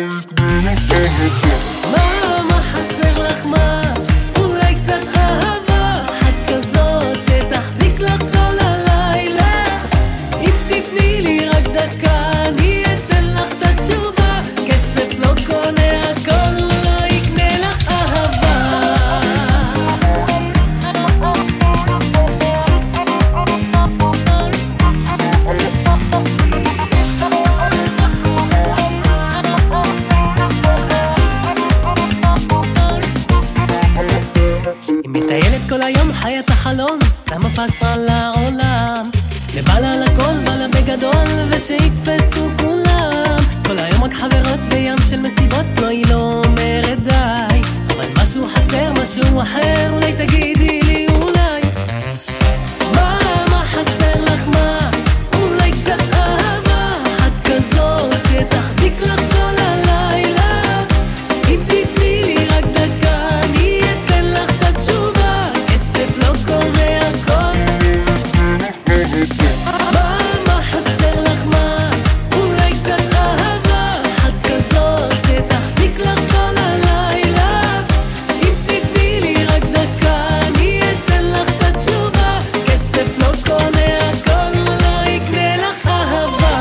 מה חסר לך מה? אולי קצת אהבה אחת כזאת שתחזיק לך כל הלילה. אם תתני לי רק דקה אני אתן לך את התשובה. כסף לא קונה הכל, לא יקנה לך אהבה. כל היום חיה את החלום, שמה פס על העולם. לבעלה על הכל, בעלה בגדול, ושיקפצו כולם. כל היום רק חברות בים של מסיבות, לא היא לא אומרת די. אבל משהו חסר, משהו אחר, אולי תגידי לי אולי. מה חסר לך מה? אולי קצת אהבה אחת כזאת שתחזיק לך כל הלילה. אם תתני לי רק דקה אני אתן לך את התשובה. מה חסר לך מה? אולי קצת אהבה אחת כזאת שתחזיק לך כל הלילה. אם תתני לי רק דקה אני אתן לך את התשובה. כסף לא קונה הכל, לא יקנה לך אהבה.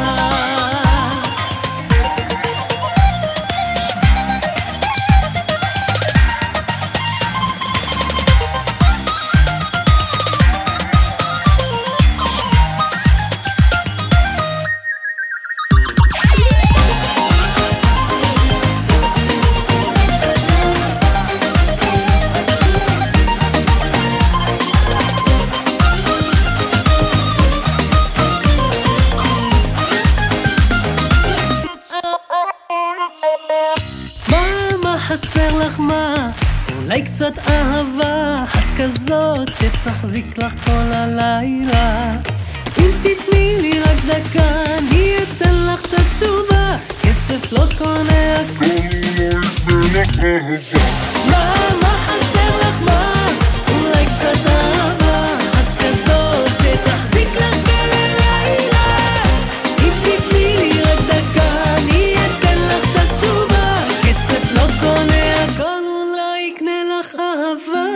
חסר לך מה? אולי קצת אהבה אחת כזאת שתחזיק לך כל הלילה. אם תתני לי רק דקה אני אתן לך את התשובה. כסף לא קונה הכל. מה חסר לך מה? אולי קצת אהבה אחת כזאת שתחזיק לך כל הלילה. אם תתני לי רק דקה אני אתן לך את התשובה. כסף לא קונה הכל, אולי יקנה לך אהבה.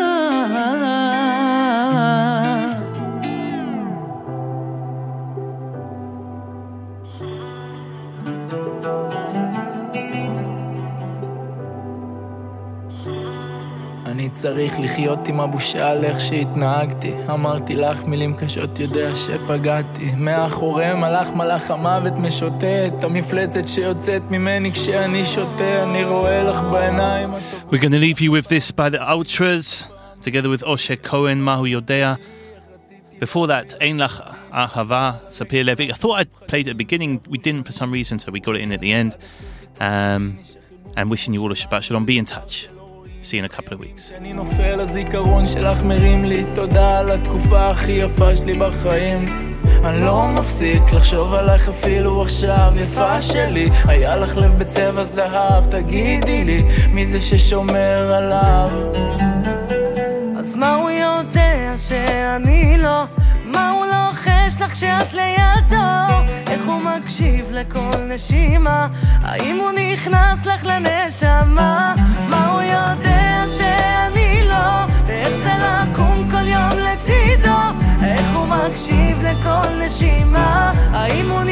אני צריך לחיות עם הבושה על איך שהתנהגתי. אמרתי לך מילים קשות, יודע שפגעתי. מאחורי מלאך המוות משוטט. המפלצת שיוצאת ממני כשאני שותה. אני רואה לך בעיניים. We're going to leave you with this by the Ultras, together with Osher Cohen, Mahu Yodea. Before that, Ein Lach Ahava, Sapir Levi. I thought I'd played at the beginning. We didn't for some reason, so we got it in at the end. And wishing you all a Shabbat Shalom. Be in touch. See you in a couple of weeks. אני נופל, הזיכרון שלך מרים לי. תודה על התקופה הכי יפה שלי בחיים. אני לא מפסיק לחשוב עלייך אפילו עכשיו. יפה שלי, היה לך לב בצבע זהב. תגידי לי, מי זה ששומר עליו? אז מה הוא יודע שאני לא? מה הוא לא חש לך כשאת לידו? איך הוא מקשיב לכל נשימה? האם הוא נכנס לך לנשמה? מה הוא יודע שאני לא? ואיך זה לקום כל יום לצידו? איך הוא מקשיב לכל נשימה? האם הוא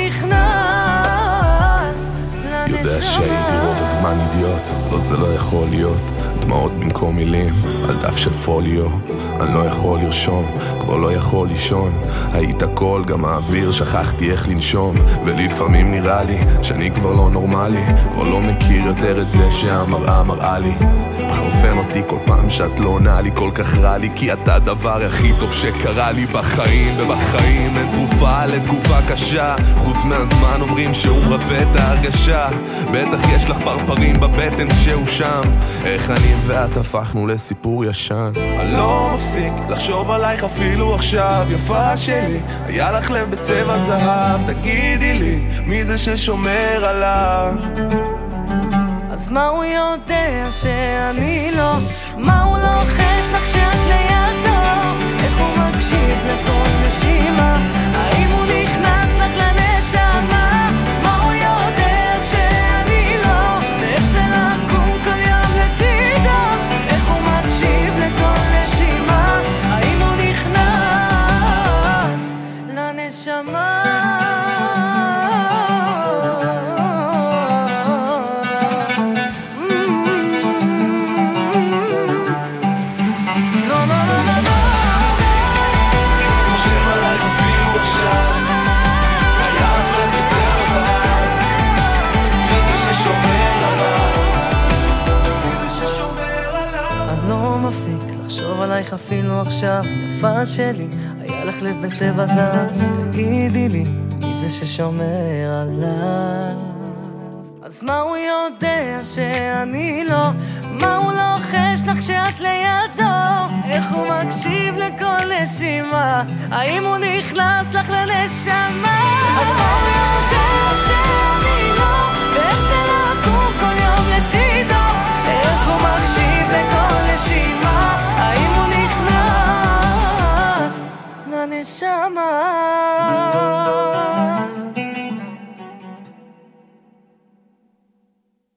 נכנס לנשמה? יודע שהייתי רוב הזמן אידיוט, לא זה לא יכול להיות. דמעות במקום מילים על דף של פוליו. אני לא יכול לרשום, כבר לא יכול לישון. היית הכל, גם האוויר, שכחתי איך לנשום. ולפעמים נראה לי שאני כבר לא נורמלי, כבר לא מכיר יותר את זה שהמראה מראה לי. מחרפן אותי כל פעם שאת לא עונה לי, כל כך רע לי, כי אתה הדבר הכי טוב שקרה לי בחיים. ובחיים אין תרופה לתקופה קשה, חוץ מהזמן אומרים שהוא מרפא את ההרגשה. בטח יש לך פרפרים בבטן כשהוא שם, איך אני ואת הפכנו לסיפור ישן. אני לא מפסיק לחשוב עלייך אפילו עכשיו, יפה שלי, היה לך לב בצבע זהב. תגידי לי, מי זה ששומר עליו? אז מה הוא יודע שאני לא? מה הוא לא חש לך שאת לידו? איך הוא מקשיב לכל נשימה? האם הוא נכנס לך לנשמה? מה הוא יודע שאני לא? ואיך זה לקום כל יום לצידו? איך הוא מקשיב לכל נשימה? האם הוא נכנס לנשמה? עלייך אפילו עכשיו, יפה שלי, היה לך לב בצבע זהב. תגידי לי, מי זה ששומר עליו? אז מה הוא יודע שאני לא? מה הוא לא חש לך כשאת לידו? איך הוא מקשיב לכל נשימה? האם הוא נכנס לך לנשמה? אז מה הוא יודע שאני לא? ואיך זה לקום כל יום לצידו? איך הוא מקשיב לכל נשימה? האם הוא נכנס לנשמה?